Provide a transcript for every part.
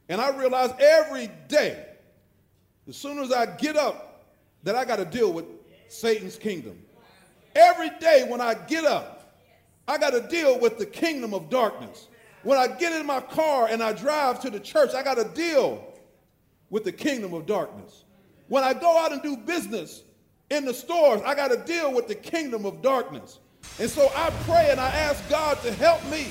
And I realize every day, as soon as I get up, that I got to deal with Satan's kingdom. Every day when I get up, I got to deal with the kingdom of darkness. When I get in my car and I drive to the church, I got to deal with the kingdom of darkness. When I go out and do business in the stores, I got to deal with the kingdom of darkness. And so I pray and I ask God to help me.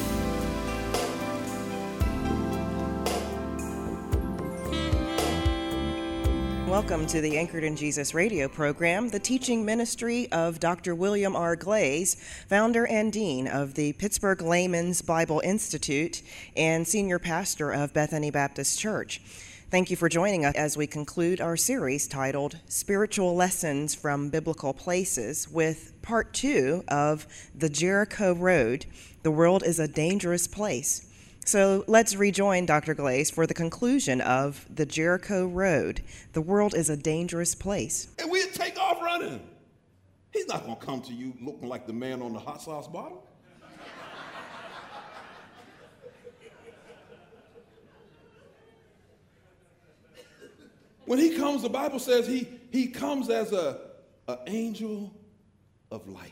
Welcome to the Anchored in Jesus radio program, the teaching ministry of Dr. William R. Glaze, founder and dean of the Pittsburgh Layman's Bible Institute and senior pastor of Bethany Baptist Church. Thank you for joining us as we conclude our series titled Spiritual Lessons from Biblical Places with part 2 of The Jericho Road, The World is a Dangerous Place. So let's rejoin Dr. Glaze for the conclusion of The Jericho Road, The World is a Dangerous Place. And we'd take off running. He's not going to come to you looking like the man on the hot sauce bottle. When he comes, the Bible says he comes as an angel of light.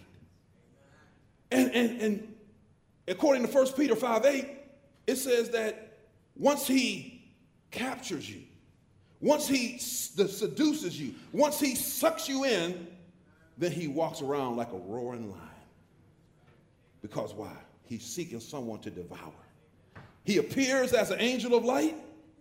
And according to 1 Peter 5:8, it says that once he captures you, once he seduces you, once he sucks you in, then he walks around like a roaring lion. Because why? He's seeking someone to devour. He appears as an angel of light.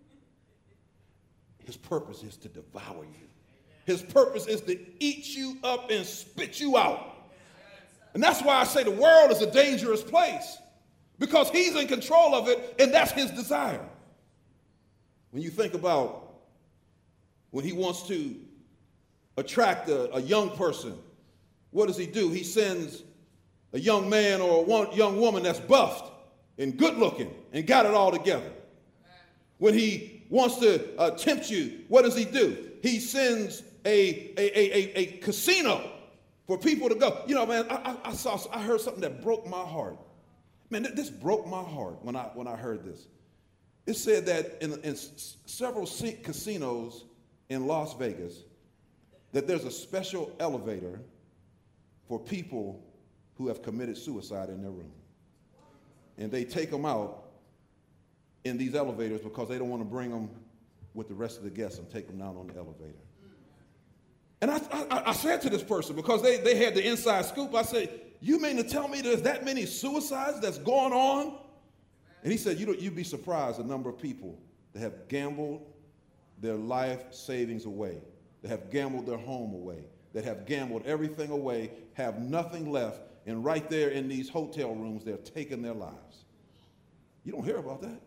His purpose is to devour you. His purpose is to eat you up and spit you out. And that's why I say the world is a dangerous place. Because he's in control of it, and that's his desire. When you think about when he wants to attract a young person, what does he do? He sends a young man or a young woman that's buffed and good looking and got it all together. When he wants to tempt you, what does he do? He sends a casino for people to go. You know, man, I heard something that broke my heart. Man, this broke my heart when I heard this. It said that in several casinos in Las Vegas, that there's a special elevator for people who have committed suicide in their room. And they take them out in these elevators because they don't want to bring them with the rest of the guests and take them down on the elevator. And I said to this person, because they had the inside scoop, I said, you mean to tell me there's that many suicides that's going on? And he said, you'd be surprised the number of people that have gambled their life savings away, that have gambled their home away, that have gambled everything away, have nothing left, and right there in these hotel rooms, they're taking their lives. You don't hear about that.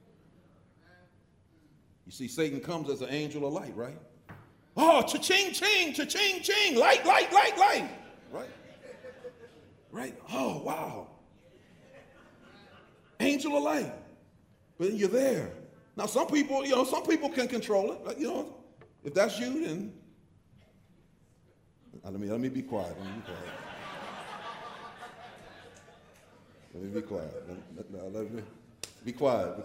You see, Satan comes as an angel of light, right? Oh, cha-ching, ching, cha-ching, ching, light, light, light, light, right? Right? Oh, wow. Angel of light. But you're there. Now, some people can control it. You know, if that's you, then let me be quiet. Let me be quiet. Let me be quiet.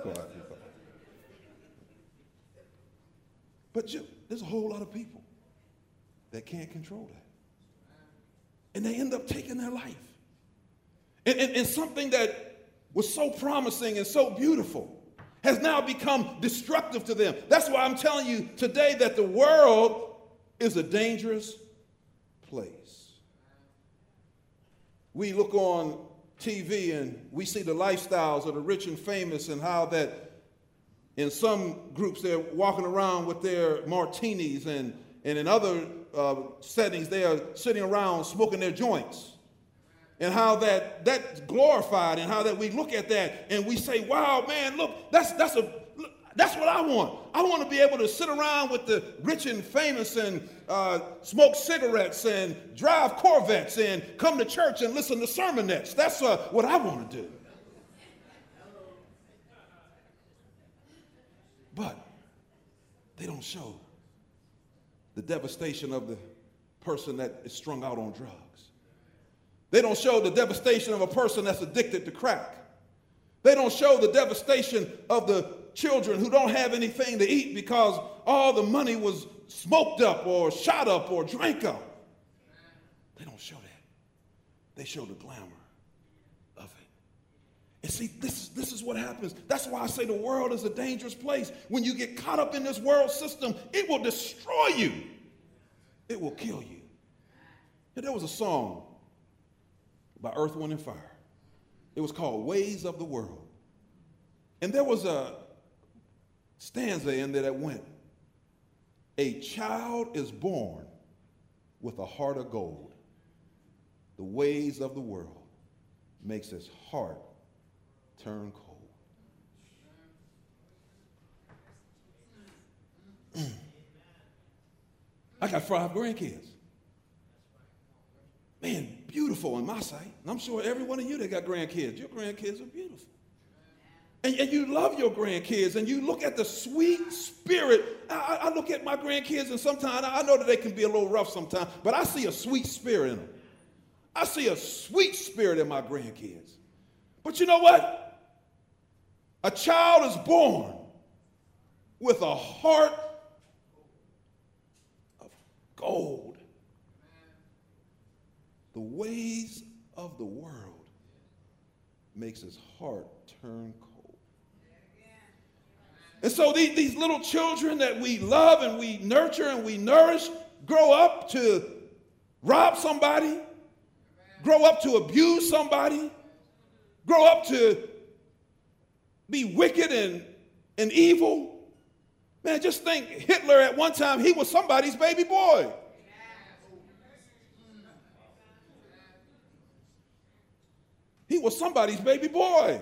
But there's a whole lot of people that can't control that. And they end up taking their life. And something that was so promising and so beautiful has now become destructive to them. That's why I'm telling you today that the world is a dangerous place. We look on TV and we see the lifestyles of the rich and famous, and how that in some groups they're walking around with their martinis, and in other settings they are sitting around smoking their joints. And how that's glorified, and how that we look at that and we say, wow, man, look, that's what I want. I want to be able to sit around with the rich and famous and smoke cigarettes and drive Corvettes and come to church and listen to sermonettes. That's what I want to do. But they don't show the devastation of the person that is strung out on drugs. They don't show the devastation of a person that's addicted to crack. They don't show the devastation of the children who don't have anything to eat because all the money was smoked up or shot up or drank up. They don't show that. They show the glamour of it. And see, this is what happens. That's why I say the world is a dangerous place. When you get caught up in this world system, it will destroy you. It will kill you. And there was a song by Earth, Wind, and Fire. It was called Ways of the World. And there was a stanza in there that went, a child is born with a heart of gold. The ways of the world makes his heart turn cold. I got 5 grandkids. Man, beautiful in my sight. And I'm sure every one of you that got grandkids, your grandkids are beautiful. And you love your grandkids, and you look at the sweet spirit. I look at my grandkids, and sometimes I know that they can be a little rough sometimes, but I see a sweet spirit in them. I see a sweet spirit in my grandkids. But you know what? A child is born with a heart of gold. The ways of the world makes his heart turn cold. And so these little children that we love and we nurture and we nourish grow up to rob somebody, grow up to abuse somebody, grow up to be wicked and evil. Man, just think, Hitler at one time, he was somebody's baby boy. He was somebody's baby boy.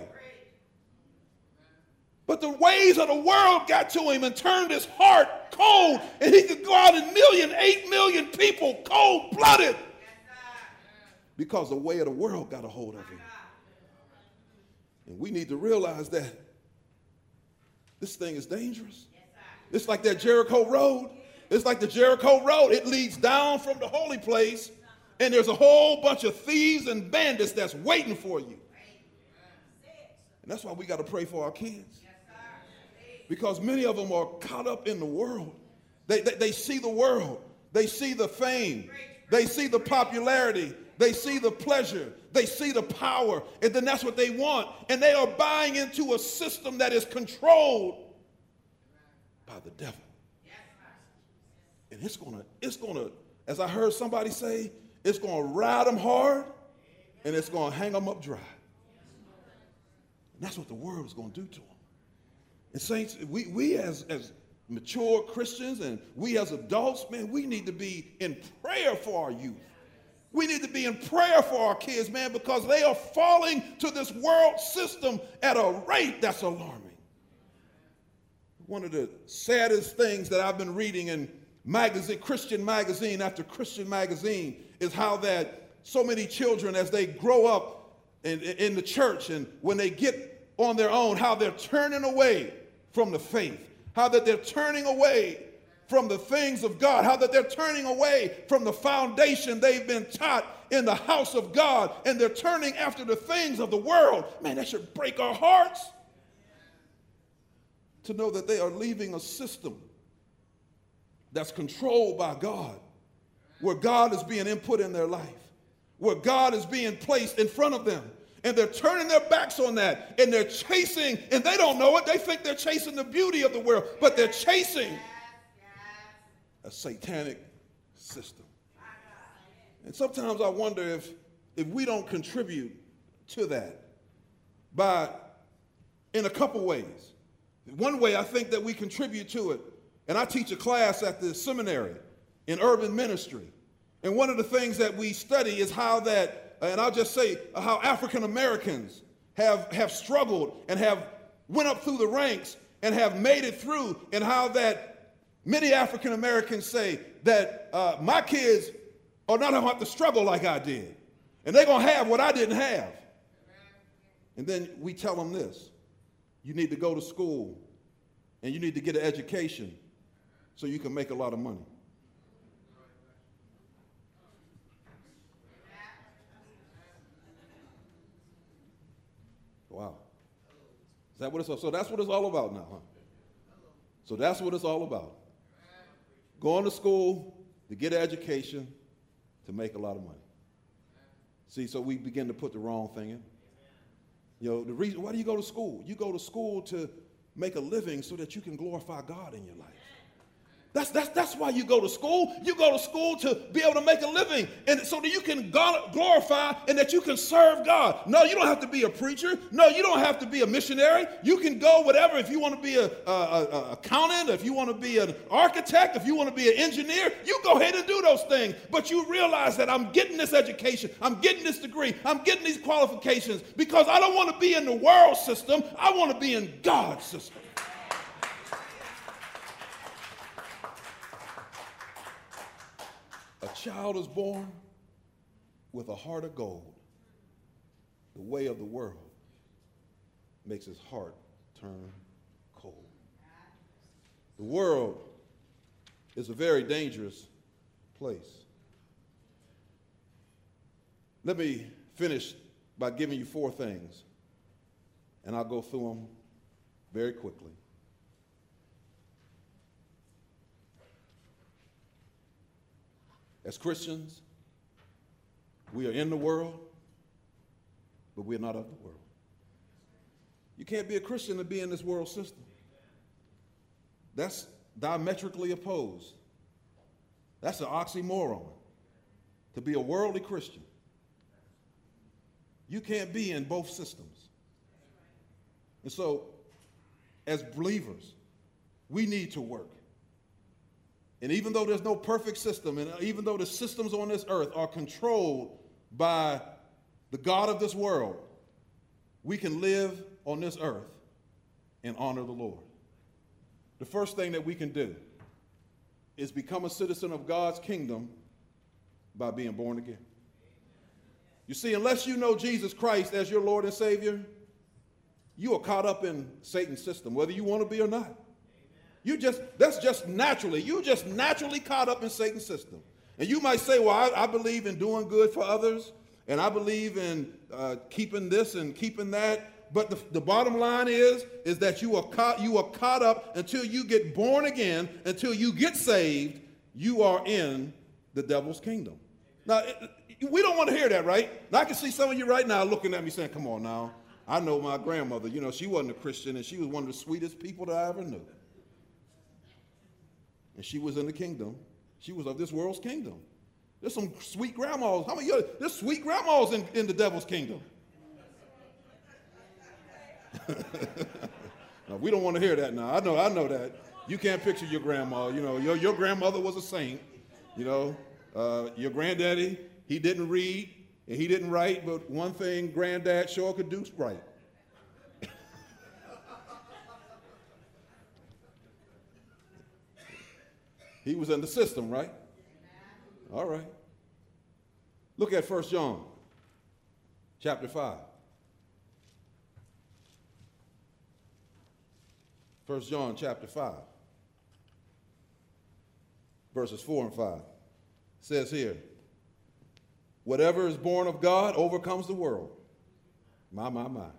But the ways of the world got to him and turned his heart cold, and he could go out and 8 million people cold-blooded because the way of the world got a hold of him. And we need to realize that this thing is dangerous. It's like that Jericho road. It's like the Jericho road. It leads down from the holy place, and there's a whole bunch of thieves and bandits that's waiting for you. And that's why we got to pray for our kids. Because many of them are caught up in the world. They see the world. They see the fame. They see the popularity. They see the pleasure. They see the power. And then that's what they want. And they are buying into a system that is controlled by the devil. And it's gonna, as I heard somebody say, it's gonna ride them hard and it's gonna hang them up dry. And that's what the world is gonna do to them. And saints, we as mature Christians and we as adults, man, we need to be in prayer for our youth. We need to be in prayer for our kids, man, because they are falling to this world system at a rate that's alarming. One of the saddest things that I've been reading in Christian magazine after Christian magazine is how that so many children, as they grow up in the church and when they get on their own, how they're turning away from the faith, how that they're turning away from the things of God, how that they're turning away from the foundation they've been taught in the house of God, and they're turning after the things of the world. Man, that should break our hearts to know that they are leaving a system that's controlled by God, where God is being input in their life, where God is being placed in front of them. And they're turning their backs on that, and they're chasing, and they don't know it. They think they're chasing the beauty of the world, but they're chasing a satanic system. And sometimes I wonder if we don't contribute to that in a couple ways. One way I think that we contribute to it, and I teach a class at the seminary in urban ministry. And one of the things that we study is how that, and I'll just say how African Americans have struggled and have went up through the ranks and have made it through, and how that many African Americans say that my kids are not going to have to struggle like I did, and they're going to have what I didn't have. And then we tell them this: you need to go to school and you need to get an education so you can make a lot of money. Wow. Is that what it's all? So that's what it's all about now, huh? So that's what it's all about. Going to school to get an education to make a lot of money. See, so we begin to put the wrong thing in. You know, the reason, why do you go to school? You go to school to make a living so that you can glorify God in your life. That's why you go to school. You go to school to be able to make a living, and so that you can glorify and that you can serve God. No, you don't have to be a preacher. No, you don't have to be a missionary. You can go whatever. If you want to be an accountant, if you want to be an architect, if you want to be an engineer, you go ahead and do those things. But you realize that I'm getting this education, I'm getting this degree, I'm getting these qualifications because I don't want to be in the world system. I want to be in God's system. A child is born with a heart of gold. The way of the world makes his heart turn cold. The world is a very dangerous place. Let me finish by giving you 4 things, and I'll go through them very quickly. As Christians, we are in the world, but we're not of the world. You can't be a Christian and be in this world system. That's diametrically opposed. That's an oxymoron, to be a worldly Christian. You can't be in both systems. And so, as believers, we need to work. And even though there's no perfect system, and even though the systems on this earth are controlled by the God of this world, we can live on this earth and honor the Lord. The first thing that we can do is become a citizen of God's kingdom by being born again. You see, unless you know Jesus Christ as your Lord and Savior, you are caught up in Satan's system, whether you want to be or not. You just naturally caught up in Satan's system. And you might say, well, I believe in doing good for others, and I believe in keeping this and keeping that. But the bottom line is that you are caught up until you get born again, until you get saved, you are in the devil's kingdom. Now, we don't want to hear that, right? Now, I can see some of you right now looking at me saying, come on now. I know my grandmother, she wasn't a Christian, and she was one of the sweetest people that I ever knew. And she was in the kingdom. She was of this world's kingdom. There's some sweet grandmas. How many of you, there's sweet grandmas in the devil's kingdom? No, we don't want to hear that now. I know that. You can't picture your grandma. Your grandmother was a saint. Your granddaddy, he didn't read and he didn't write, but one thing granddad sure could do right. He was in the system, right? All right. Look at 1 John chapter 5. 1 John chapter 5, verses 4 and 5. It says here, whatever is born of God overcomes the world. My.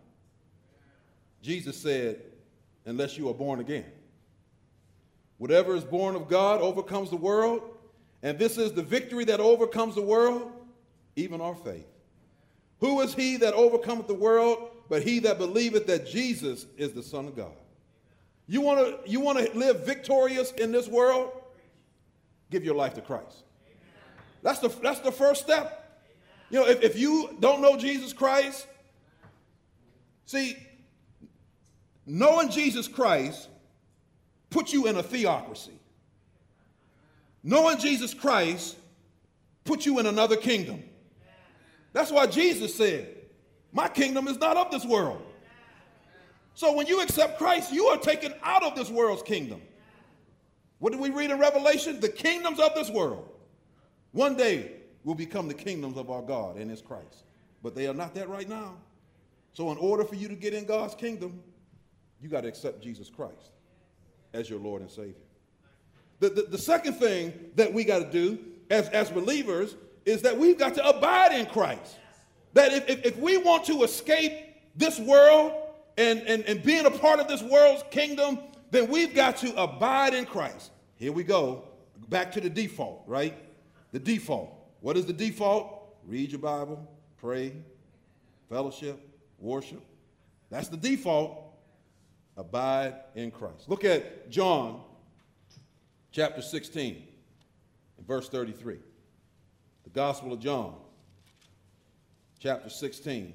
Jesus said, unless you are born again. Whatever is born of God overcomes the world, and this is the victory that overcomes the world, even our faith. Who is he that overcometh the world but he that believeth that Jesus is the Son of God? You want to live victorious in this world? Give your life to Christ. That's the first step. If you don't know Jesus Christ, see, knowing Jesus Christ put you in a theocracy. Knowing Jesus Christ put you in another kingdom. That's why Jesus said, my kingdom is not of this world. So when you accept Christ, you are taken out of this world's kingdom. What do we read in Revelation? The kingdoms of this world one day will become the kingdoms of our God and his Christ. But they are not that right now. So in order for you to get in God's kingdom, you got to accept Jesus Christ as your Lord and Savior. The second thing that we got to do as believers is that we've got to abide in Christ. That if we want to escape this world and being a part of this world's kingdom, then we've got to abide in Christ. Here we go. Back to the default, right? The default. What is the default? Read your Bible, pray, fellowship, worship. That's the default. Abide in Christ. Look at John chapter 16 and verse 33. The Gospel of John chapter 16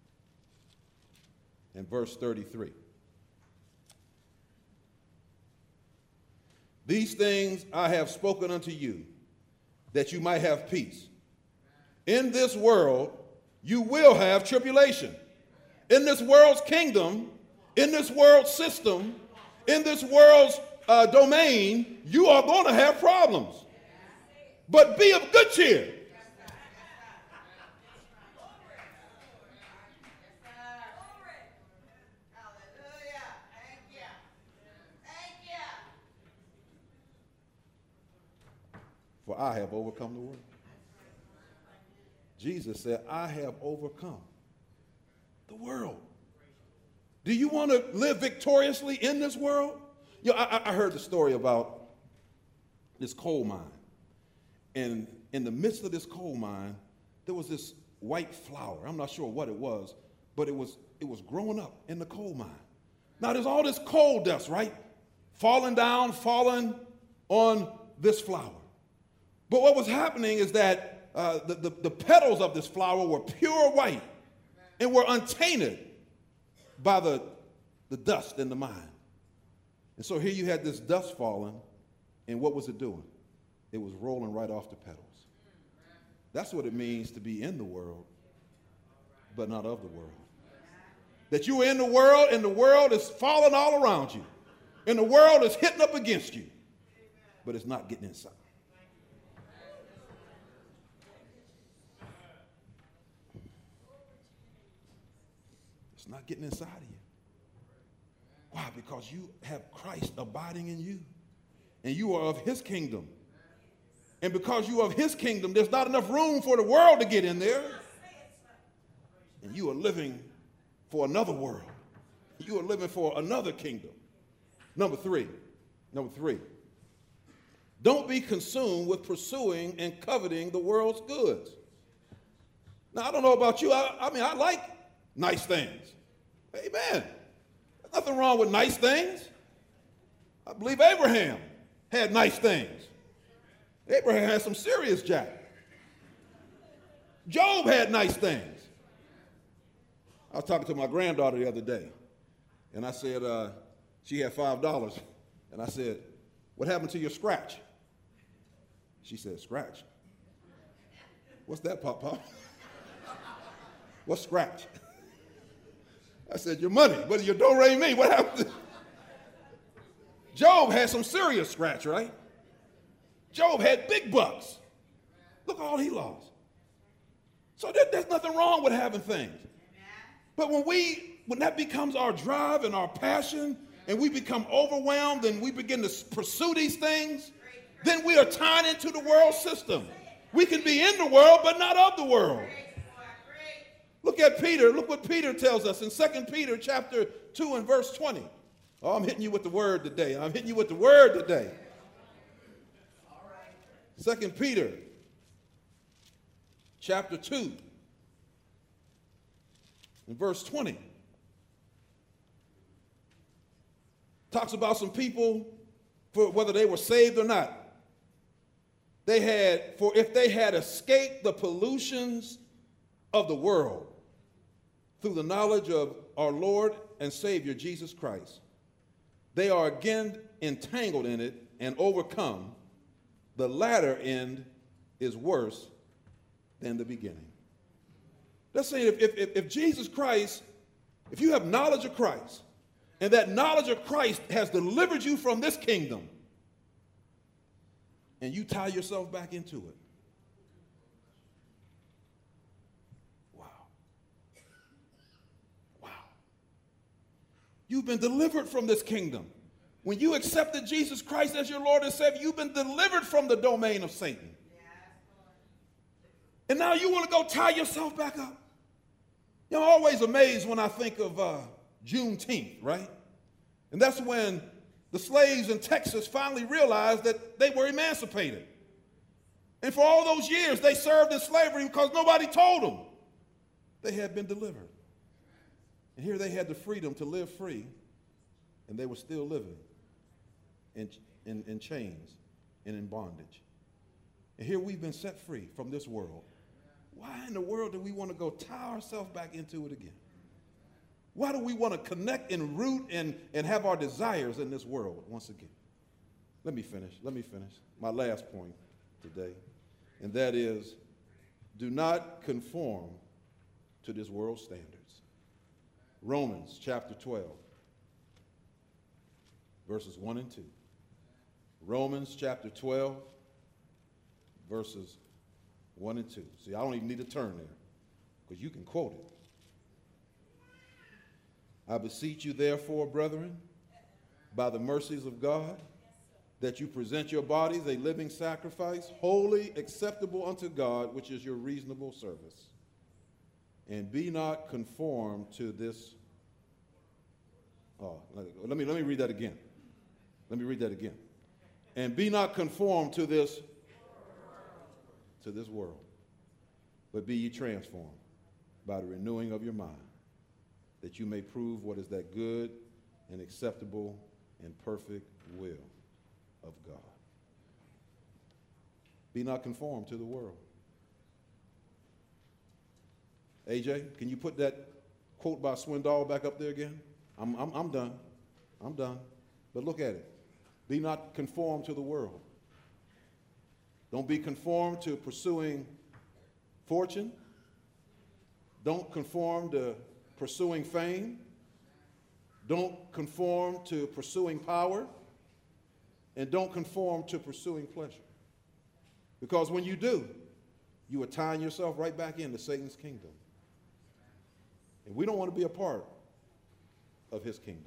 and verse 33. These things I have spoken unto you, that you might have peace. In this world you will have tribulation. In this world's kingdom, in this world's system, in this world's domain, you are going to have problems. But be of good cheer. For I have overcome the world. Jesus said, I have overcome the world. Do you want to live victoriously in this world? You know, I heard the story about this coal mine. And in the midst of this coal mine, there was this white flower. I'm not sure what it was, but it was growing up in the coal mine. Now there's all this coal dust, right? Falling down, falling on this flower. But what was happening is that the petals of this flower were pure white and were untainted by the dust in the mine. And so here you had this dust falling, and what was it doing? It was rolling right off the petals. That's what it means to be in the world, but not of the world. That you are in the world, and the world is falling all around you. And the world is hitting up against you, but it's not getting inside. It's not getting inside of you. Why? Because you have Christ abiding in you, and you are of his kingdom. And because you are of his kingdom, there's not enough room for the world to get in there. And you are living for another world. You are living for another kingdom. Number three, don't be consumed with pursuing and coveting the world's goods. Now, I don't know about you. I mean, I like nice things. Amen. There's nothing wrong with nice things. I believe Abraham had nice things. Abraham had some serious jack. Job had nice things. I was talking to my granddaughter the other day, and I said, she had $5, and I said, what happened to your scratch? She said, scratch? What's that, Pop? What's scratch? I said, your money, but your do-re-mi, what happened? Job had some serious scratch, right? Job had big bucks. Look all he lost. So there's nothing wrong with having things. But when that becomes our drive and our passion, and we become overwhelmed and we begin to pursue these things, then we are tied into the world system. We can be in the world, but not of the world. Look at Peter. Look what Peter tells us in 2 Peter chapter 2 and verse 20. Oh, I'm hitting you with the word today. 2 Peter chapter 2 and verse 20. Talks about some people, for whether they were saved or not. For if they had escaped the pollutions of the world through the knowledge of our Lord and Savior Jesus Christ, they are again entangled in it and overcome. The latter end is worse than the beginning. That's saying if Jesus Christ, if you have knowledge of Christ, and that knowledge of Christ has delivered you from this kingdom, and you tie yourself back into it. Wow. You've been delivered from this kingdom. When you accepted Jesus Christ as your Lord and Savior, you've been delivered from the domain of Satan. And now you want to go tie yourself back up. You know, I'm always amazed when I think of Juneteenth, right? And that's when the slaves in Texas finally realized that they were emancipated. And for all those years, they served in slavery because nobody told them they had been delivered. And here they had the freedom to live free, and they were still living in chains and in bondage. And here we've been set free from this world. Why in the world do we want to go tie ourselves back into it again? Why do we want to connect and root and have our desires in this world once again? Let me finish. My last point today, and that is, do not conform to this world's standards. Romans chapter 12, verses 1 and 2. Romans chapter 12, verses 1 and 2. See, I don't even need to turn there because you can quote it. I beseech you, therefore, brethren, by the mercies of God, that you present your bodies a living sacrifice, wholly acceptable unto God, which is your reasonable service. And be not conformed to this. Let me read that again. And be not conformed to this world, but be ye transformed by the renewing of your mind, that you may prove what is that good and acceptable and perfect will of God. Be not conformed to the world. AJ, can you put that quote by Swindoll back up there again? I'm done. But look at it. Be not conformed to the world. Don't be conformed to pursuing fortune. Don't conform to pursuing fame. Don't conform to pursuing power. And don't conform to pursuing pleasure. Because when you do, you are tying yourself right back into Satan's kingdom. And we don't want to be a part of his kingdom.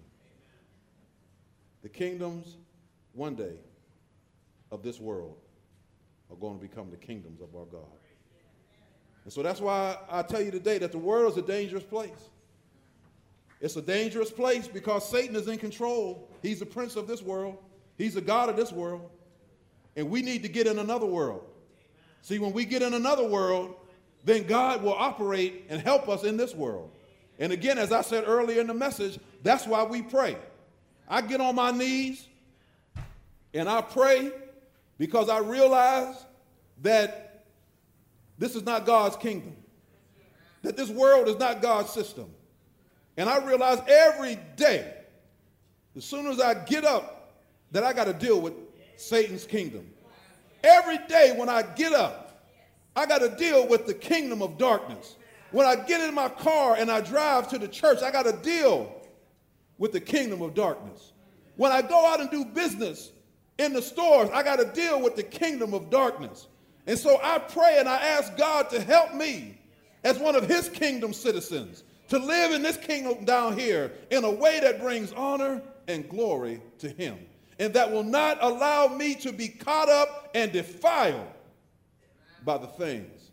The kingdoms, one day, of this world are going to become the kingdoms of our God. And so that's why I tell you today that the world is a dangerous place. It's a dangerous place because Satan is in control. He's the prince of this world. He's the God of this world. And we need to get in another world. See, when we get in another world, then God will operate and help us in this world. And again, as I said earlier in the message, that's why we pray. I get on my knees and I pray because I realize that this is not God's kingdom, that this world is not God's system. And I realize every day, as soon as I get up, that I got to deal with Satan's kingdom. Every day when I get up, I got to deal with the kingdom of darkness. When I get in my car and I drive to the church, I got to deal with the kingdom of darkness. When I go out and do business in the stores, I got to deal with the kingdom of darkness. And so I pray and I ask God to help me as one of his kingdom citizens to live in this kingdom down here in a way that brings honor and glory to him, and that will not allow me to be caught up and defiled by the things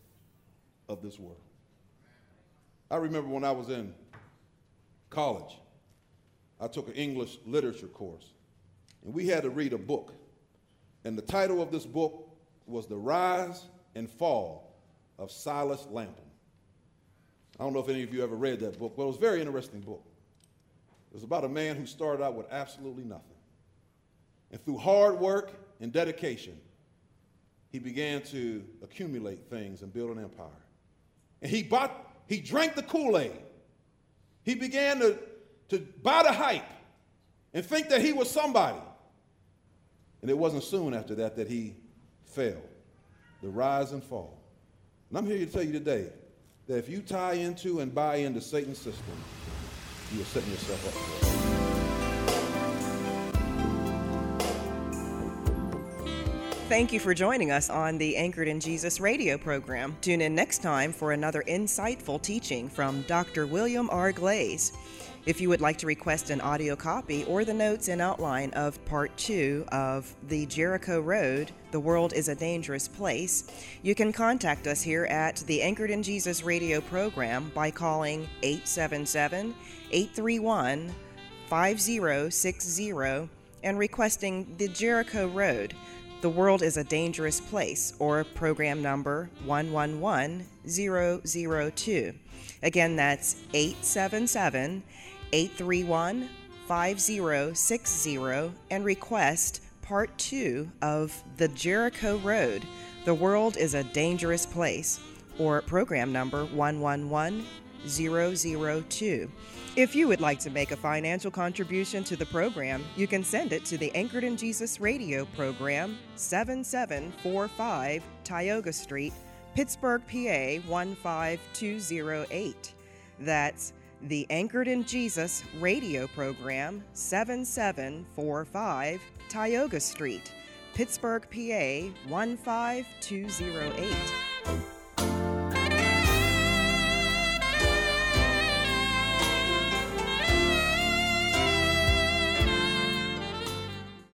of this world. I remember when I was in college, I took an English literature course, and we had to read a book. And the title of this book was The Rise and Fall of Silas Lapham. I don't know if any of you ever read that book, but it was a very interesting book. It was about a man who started out with absolutely nothing. And through hard work and dedication, he began to accumulate things and build an empire. And he drank the Kool-Aid. He began to buy the hype and think that he was somebody. And it wasn't soon after that that he fell. The rise and fall. And I'm here to tell you today that if you tie into and buy into Satan's system, you are setting yourself up for it. Thank you for joining us on the Anchored in Jesus radio program. Tune in next time for another insightful teaching from Dr. William R. Glaze. If you would like to request an audio copy or the notes and outline of Part 2 of The Jericho Road, The World is a Dangerous Place, you can contact us here at the Anchored in Jesus radio program by calling 877-831-5060 and requesting The Jericho Road, The World is a Dangerous Place, or program number 111002. Again, that's 877-831-5060 and request Part 2 of The Jericho Road, The World is a Dangerous Place, or program number 111002. If you would like to make a financial contribution to the program, you can send it to the Anchored in Jesus radio program, 7745 Tioga Street, Pittsburgh, PA 15208. That's the Anchored in Jesus radio program, 7745 Tioga Street, Pittsburgh, PA 15208.